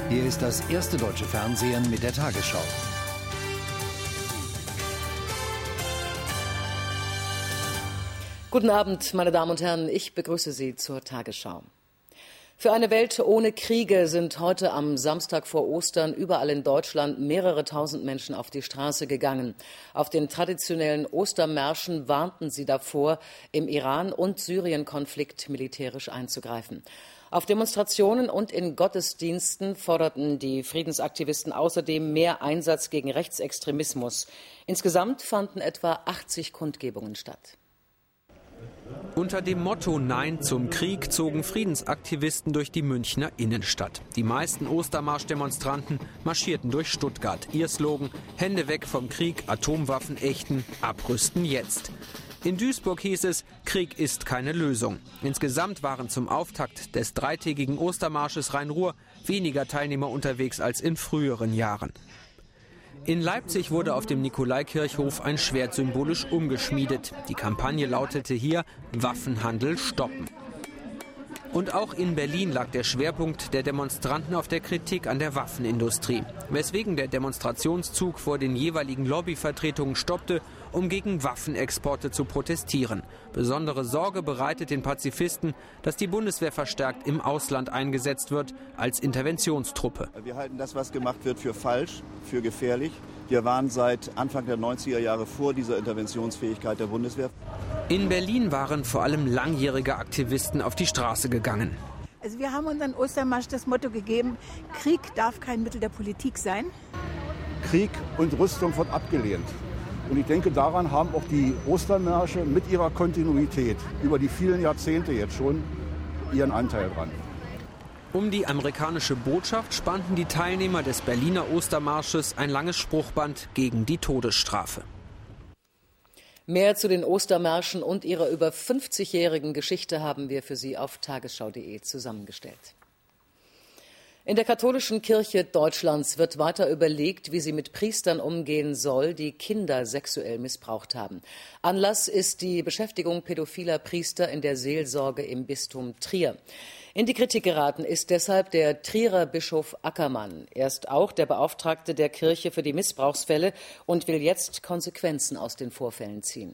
Hier ist das erste deutsche Fernsehen mit der Tagesschau. Guten Abend, meine Damen und Herren, ich begrüße Sie zur Tagesschau. Für eine Welt ohne Kriege sind heute am Samstag vor Ostern überall in Deutschland mehrere tausend Menschen auf die Straße gegangen. Auf den traditionellen Ostermärschen warnten sie davor, im Iran- und Syrien-Konflikt militärisch einzugreifen. Auf Demonstrationen und in Gottesdiensten forderten die Friedensaktivisten außerdem mehr Einsatz gegen Rechtsextremismus. Insgesamt fanden etwa 80 Kundgebungen statt. Unter dem Motto Nein zum Krieg zogen Friedensaktivisten durch die Münchner Innenstadt. Die meisten Ostermarsch-Demonstranten marschierten durch Stuttgart. Ihr Slogan: Hände weg vom Krieg, Atomwaffen ächten, abrüsten jetzt. In Duisburg hieß es, Krieg ist keine Lösung. Insgesamt waren zum Auftakt des dreitägigen Ostermarsches Rhein-Ruhr weniger Teilnehmer unterwegs als in früheren Jahren. In Leipzig wurde auf dem Nikolaikirchhof ein Schwert symbolisch umgeschmiedet. Die Kampagne lautete hier: Waffenhandel stoppen. Und auch in Berlin lag der Schwerpunkt der Demonstranten auf der Kritik an der Waffenindustrie, weswegen der Demonstrationszug vor den jeweiligen Lobbyvertretungen stoppte, um gegen Waffenexporte zu protestieren. Besondere Sorge bereitet den Pazifisten, dass die Bundeswehr verstärkt im Ausland eingesetzt wird als Interventionstruppe. Wir halten das, was gemacht wird, für falsch, für gefährlich. Wir waren seit Anfang der 90er Jahre vor dieser Interventionsfähigkeit der Bundeswehr. In Berlin waren vor allem langjährige Aktivisten auf die Straße gegangen. Also wir haben unseren Ostermarsch das Motto gegeben: Krieg darf kein Mittel der Politik sein. Krieg und Rüstung wird abgelehnt. Und ich denke, daran haben auch die Ostermärsche mit ihrer Kontinuität über die vielen Jahrzehnte jetzt schon ihren Anteil dran. Um die amerikanische Botschaft spannten die Teilnehmer des Berliner Ostermarsches ein langes Spruchband gegen die Todesstrafe. Mehr zu den Ostermärschen und ihrer über 50-jährigen Geschichte haben wir für Sie auf tagesschau.de zusammengestellt. In der katholischen Kirche Deutschlands wird weiter überlegt, wie sie mit Priestern umgehen soll, die Kinder sexuell missbraucht haben. Anlass ist die Beschäftigung pädophiler Priester in der Seelsorge im Bistum Trier. In die Kritik geraten ist deshalb der Trierer Bischof Ackermann. Er ist auch der Beauftragte der Kirche für die Missbrauchsfälle und will jetzt Konsequenzen aus den Vorfällen ziehen.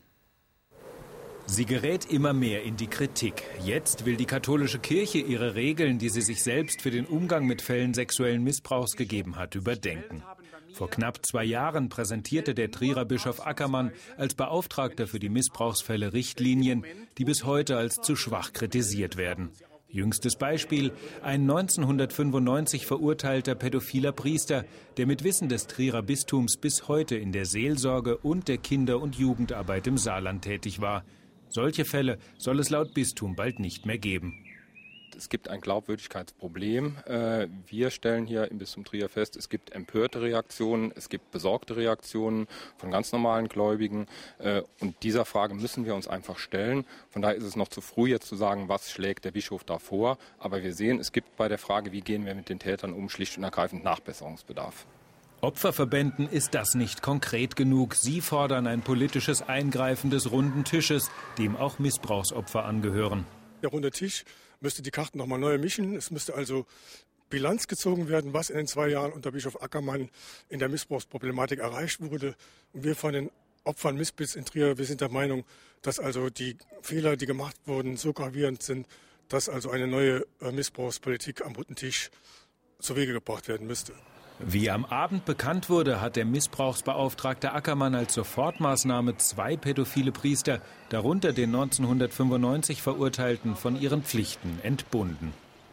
Sie gerät immer mehr in die Kritik. Jetzt will die katholische Kirche ihre Regeln, die sie sich selbst für den Umgang mit Fällen sexuellen Missbrauchs gegeben hat, überdenken. Vor knapp 2 Jahren präsentierte der Trierer Bischof Ackermann als Beauftragter für die Missbrauchsfälle Richtlinien, die bis heute als zu schwach kritisiert werden. Jüngstes Beispiel: ein 1995 verurteilter pädophiler Priester, der mit Wissen des Trierer Bistums bis heute in der Seelsorge und der Kinder- und Jugendarbeit im Saarland tätig war. Solche Fälle soll es laut Bistum bald nicht mehr geben. Es gibt ein Glaubwürdigkeitsproblem. Wir stellen hier im Bistum Trier fest, es gibt empörte Reaktionen, es gibt besorgte Reaktionen von ganz normalen Gläubigen. Und dieser Frage müssen wir uns einfach stellen. Von daher ist es noch zu früh, jetzt zu sagen, was schlägt der Bischof da vor. Aber wir sehen, es gibt bei der Frage, wie gehen wir mit den Tätern um, schlicht und ergreifend Nachbesserungsbedarf. Opferverbänden ist das nicht konkret genug. Sie fordern ein politisches Eingreifen des runden Tisches, dem auch Missbrauchsopfer angehören. Der runde Tisch müsste die Karten nochmal neu mischen. Es müsste also Bilanz gezogen werden, was in den 2 Jahren unter Bischof Ackermann in der Missbrauchsproblematik erreicht wurde. Und wir von den Opfern Missbrauchs in Trier, wir sind der Meinung, dass also die Fehler, die gemacht wurden, so gravierend sind, dass also eine neue Missbrauchspolitik am runden Tisch zu Wege gebracht werden müsste. Wie am Abend bekannt wurde, hat der Missbrauchsbeauftragte Ackermann als Sofortmaßnahme 2 pädophile Priester, darunter den 1995 Verurteilten, von ihren Pflichten entbunden.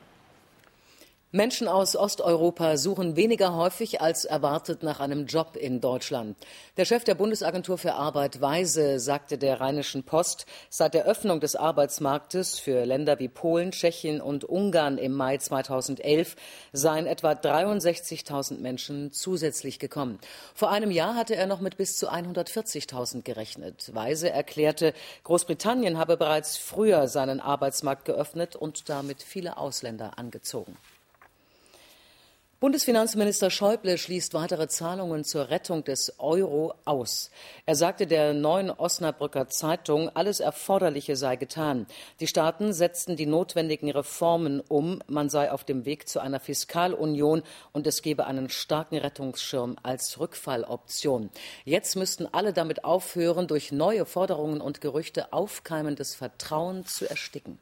Menschen aus Osteuropa suchen weniger häufig als erwartet nach einem Job in Deutschland. Der Chef der Bundesagentur für Arbeit, Weise, sagte der Rheinischen Post, seit der Öffnung des Arbeitsmarktes für Länder wie Polen, Tschechien und Ungarn im Mai 2011 seien etwa 63.000 Menschen zusätzlich gekommen. Vor einem Jahr hatte er noch mit bis zu 140.000 gerechnet. Weise erklärte, Großbritannien habe bereits früher seinen Arbeitsmarkt geöffnet und damit viele Ausländer angezogen. Bundesfinanzminister Schäuble schließt weitere Zahlungen zur Rettung des Euro aus. Er sagte der Neuen Osnabrücker Zeitung, alles Erforderliche sei getan. Die Staaten setzten die notwendigen Reformen um. Man sei auf dem Weg zu einer Fiskalunion und es gebe einen starken Rettungsschirm als Rückfalloption. Jetzt müssten alle damit aufhören, durch neue Forderungen und Gerüchte aufkeimendes Vertrauen zu ersticken.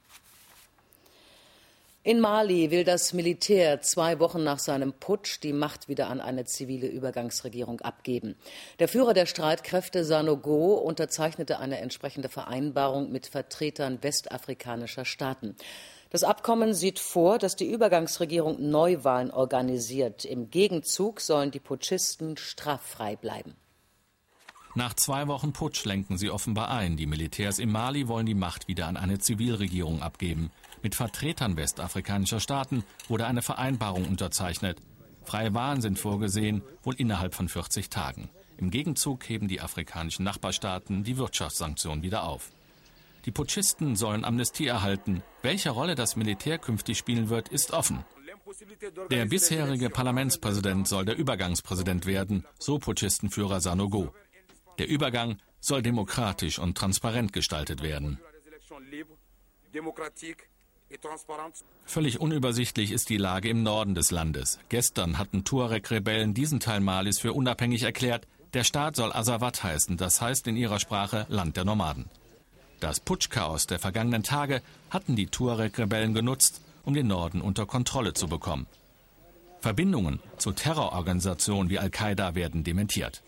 In Mali will das Militär 2 Wochen nach seinem Putsch die Macht wieder an eine zivile Übergangsregierung abgeben. Der Führer der Streitkräfte, Sanogo, unterzeichnete eine entsprechende Vereinbarung mit Vertretern westafrikanischer Staaten. Das Abkommen sieht vor, dass die Übergangsregierung Neuwahlen organisiert. Im Gegenzug sollen die Putschisten straffrei bleiben. Nach 2 Wochen Putsch lenken sie offenbar ein. Die Militärs in Mali wollen die Macht wieder an eine Zivilregierung abgeben. Mit Vertretern westafrikanischer Staaten wurde eine Vereinbarung unterzeichnet. Freie Wahlen sind vorgesehen, wohl innerhalb von 40 Tagen. Im Gegenzug heben die afrikanischen Nachbarstaaten die Wirtschaftssanktionen wieder auf. Die Putschisten sollen Amnestie erhalten. Welche Rolle das Militär künftig spielen wird, ist offen. Der bisherige Parlamentspräsident soll der Übergangspräsident werden, so Putschistenführer Sanogo. Der Übergang soll demokratisch und transparent gestaltet werden. Völlig unübersichtlich ist die Lage im Norden des Landes. Gestern hatten Tuareg-Rebellen diesen Teil Malis für unabhängig erklärt. Der Staat soll Azawad heißen, das heißt in ihrer Sprache Land der Nomaden. Das Putschchaos der vergangenen Tage hatten die Tuareg-Rebellen genutzt, um den Norden unter Kontrolle zu bekommen. Verbindungen zu Terrororganisationen wie Al-Qaida werden dementiert.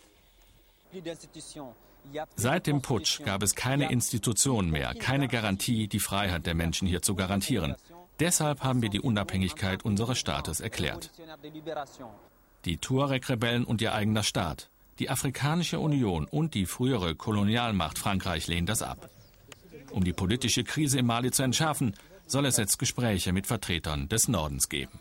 Seit dem Putsch gab es keine Institutionen mehr, keine Garantie, die Freiheit der Menschen hier zu garantieren. Deshalb haben wir die Unabhängigkeit unseres Staates erklärt. Die Tuareg-Rebellen und ihr eigener Staat, die Afrikanische Union und die frühere Kolonialmacht Frankreich lehnen das ab. Um die politische Krise in Mali zu entschärfen, soll es jetzt Gespräche mit Vertretern des Nordens geben.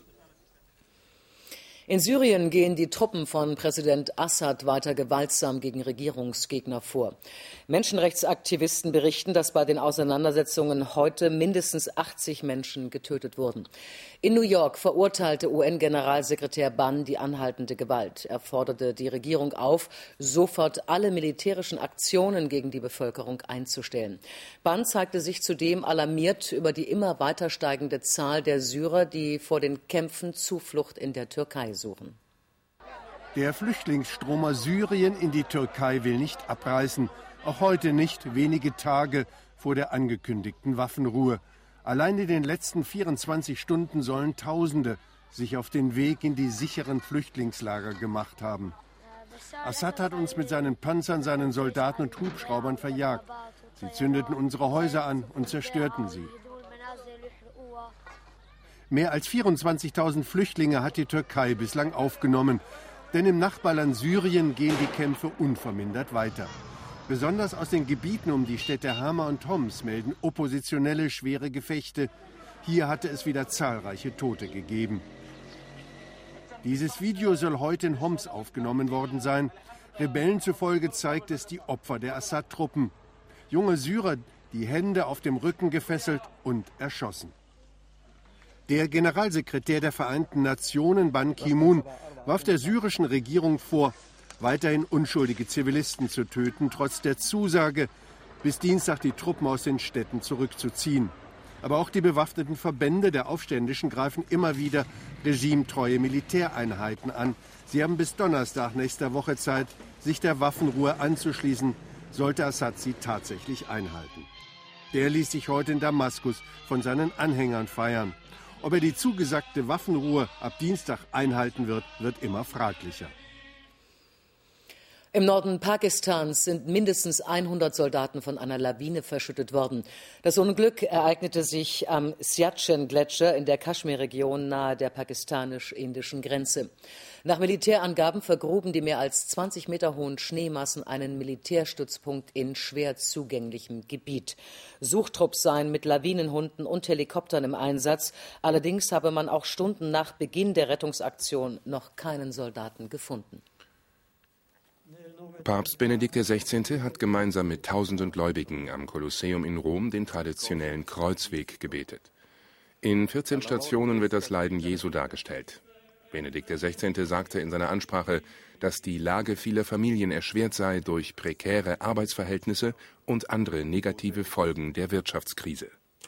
In Syrien gehen die Truppen von Präsident Assad weiter gewaltsam gegen Regierungsgegner vor. Menschenrechtsaktivisten berichten, dass bei den Auseinandersetzungen heute mindestens 80 Menschen getötet wurden. In New York verurteilte UN-Generalsekretär Ban die anhaltende Gewalt. Er forderte die Regierung auf, sofort alle militärischen Aktionen gegen die Bevölkerung einzustellen. Ban zeigte sich zudem alarmiert über die immer weiter steigende Zahl der Syrer, die vor den Kämpfen Zuflucht in der Türkei suchen. Der Flüchtlingsstrom aus Syrien in die Türkei will nicht abreißen. Auch heute nicht, wenige Tage vor der angekündigten Waffenruhe. Allein in den letzten 24 Stunden sollen Tausende sich auf den Weg in die sicheren Flüchtlingslager gemacht haben. Assad hat uns mit seinen Panzern, seinen Soldaten und Hubschraubern verjagt. Sie zündeten unsere Häuser an und zerstörten sie. Mehr als 24.000 Flüchtlinge hat die Türkei bislang aufgenommen. Denn im Nachbarland Syrien gehen die Kämpfe unvermindert weiter. Besonders aus den Gebieten um die Städte Hama und Homs melden Oppositionelle schwere Gefechte. Hier hatte es wieder zahlreiche Tote gegeben. Dieses Video soll heute in Homs aufgenommen worden sein. Rebellen zufolge zeigt es die Opfer der Assad-Truppen. Junge Syrer, die Hände auf dem Rücken gefesselt und erschossen. Der Generalsekretär der Vereinten Nationen, Ban Ki-moon, warf der syrischen Regierung vor, weiterhin unschuldige Zivilisten zu töten, trotz der Zusage, bis Dienstag die Truppen aus den Städten zurückzuziehen. Aber auch die bewaffneten Verbände der Aufständischen greifen immer wieder regimetreue Militäreinheiten an. Sie haben bis Donnerstag nächster Woche Zeit, sich der Waffenruhe anzuschließen, sollte Assad sie tatsächlich einhalten. Der ließ sich heute in Damaskus von seinen Anhängern feiern. Ob er die zugesagte Waffenruhe ab Dienstag einhalten wird, wird immer fraglicher. Im Norden Pakistans sind mindestens 100 Soldaten von einer Lawine verschüttet worden. Das Unglück ereignete sich am Siachen-Gletscher in der Kaschmir-Region nahe der pakistanisch-indischen Grenze. Nach Militärangaben vergruben die mehr als 20 Meter hohen Schneemassen einen Militärstützpunkt in schwer zugänglichem Gebiet. Suchtrupps seien mit Lawinenhunden und Helikoptern im Einsatz. Allerdings habe man auch Stunden nach Beginn der Rettungsaktion noch keinen Soldaten gefunden. Papst Benedikt XVI. Hat gemeinsam mit tausenden Gläubigen am Kolosseum in Rom den traditionellen Kreuzweg gebetet. In 14 Stationen wird das Leiden Jesu dargestellt. Benedikt XVI. Sagte in seiner Ansprache, dass die Lage vieler Familien erschwert sei durch prekäre Arbeitsverhältnisse und andere negative Folgen der Wirtschaftskrise.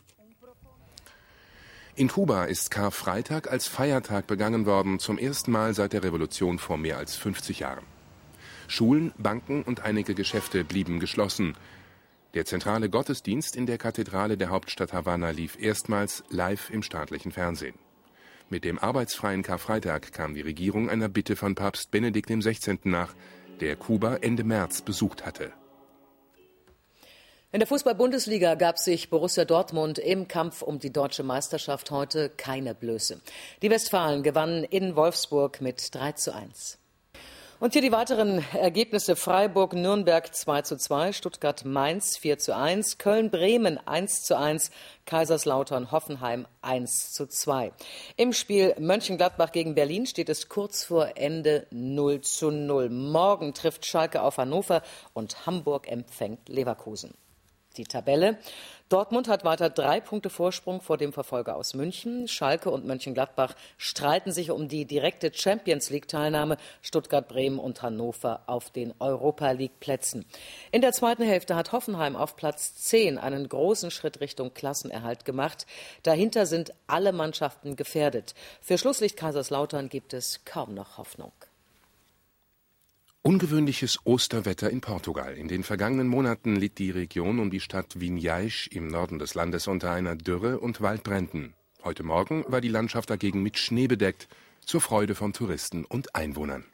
In Kuba ist Karfreitag als Feiertag begangen worden, zum ersten Mal seit der Revolution vor mehr als 50 Jahren. Schulen, Banken und einige Geschäfte blieben geschlossen. Der zentrale Gottesdienst in der Kathedrale der Hauptstadt Havanna lief erstmals live im staatlichen Fernsehen. Mit dem arbeitsfreien Karfreitag kam die Regierung einer Bitte von Papst Benedikt XVI. Nach, der Kuba Ende März besucht hatte. In der Fußball-Bundesliga gab sich Borussia Dortmund im Kampf um die deutsche Meisterschaft heute keine Blöße. Die Westfalen gewannen in Wolfsburg mit 3:1. Und hier die weiteren Ergebnisse: Freiburg-Nürnberg 2:2, Stuttgart-Mainz 4:1, Köln-Bremen 1:1, Kaiserslautern-Hoffenheim 1:2. Im Spiel Mönchengladbach gegen Berlin steht es kurz vor Ende 0:0. Morgen trifft Schalke auf Hannover und Hamburg empfängt Leverkusen. Die Tabelle: Dortmund hat weiter 3 Punkte Vorsprung vor dem Verfolger aus München. Schalke und Mönchengladbach streiten sich um die direkte Champions-League-Teilnahme. Stuttgart, Bremen und Hannover auf den Europa-League-Plätzen. In der zweiten Hälfte hat Hoffenheim auf Platz 10 einen großen Schritt Richtung Klassenerhalt gemacht. Dahinter sind alle Mannschaften gefährdet. Für Schlusslicht Kaiserslautern gibt es kaum noch Hoffnung. Ungewöhnliches Osterwetter in Portugal. In den vergangenen Monaten litt die Region um die Stadt Vinhais im Norden des Landes unter einer Dürre und Waldbränden. Heute Morgen war die Landschaft dagegen mit Schnee bedeckt, zur Freude von Touristen und Einwohnern.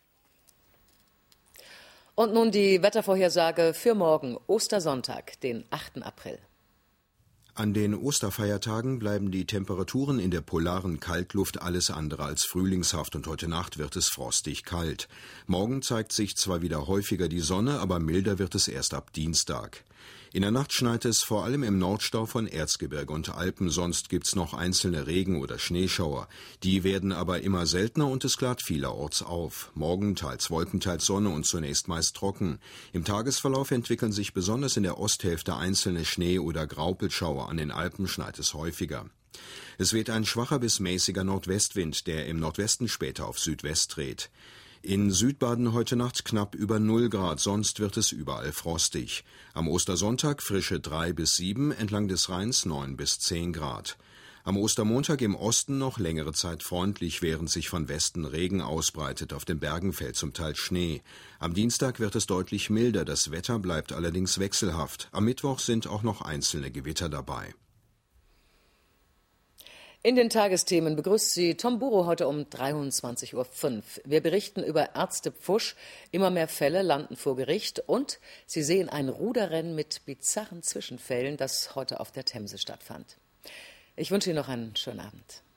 Und nun die Wettervorhersage für morgen, Ostersonntag, den 8. April. An den Osterfeiertagen bleiben die Temperaturen in der polaren Kaltluft alles andere als frühlingshaft und heute Nacht wird es frostig kalt. Morgen zeigt sich zwar wieder häufiger die Sonne, aber milder wird es erst ab Dienstag. In der Nacht schneit es vor allem im Nordstau von Erzgebirge und Alpen, sonst gibt's noch einzelne Regen- oder Schneeschauer. Die werden aber immer seltener und es klart vielerorts auf. Morgen teils Wolken, teils Sonne und zunächst meist trocken. Im Tagesverlauf entwickeln sich besonders in der Osthälfte einzelne Schnee- oder Graupelschauer, an den Alpen schneit es häufiger. Es weht ein schwacher bis mäßiger Nordwestwind, der im Nordwesten später auf Südwest dreht. In Südbaden heute Nacht knapp über 0 Grad, sonst wird es überall frostig. Am Ostersonntag frische 3 bis 7, entlang des Rheins 9 bis 10 Grad. Am Ostermontag im Osten noch längere Zeit freundlich, während sich von Westen Regen ausbreitet. Auf den Bergen fällt zum Teil Schnee. Am Dienstag wird es deutlich milder, das Wetter bleibt allerdings wechselhaft. Am Mittwoch sind auch noch einzelne Gewitter dabei. In den Tagesthemen begrüßt Sie Tom Buro heute um 23:05 Uhr. Wir berichten über Ärzte Pfusch. Immer mehr Fälle landen vor Gericht. Und Sie sehen ein Ruderrennen mit bizarren Zwischenfällen, das heute auf der Themse stattfand. Ich wünsche Ihnen noch einen schönen Abend.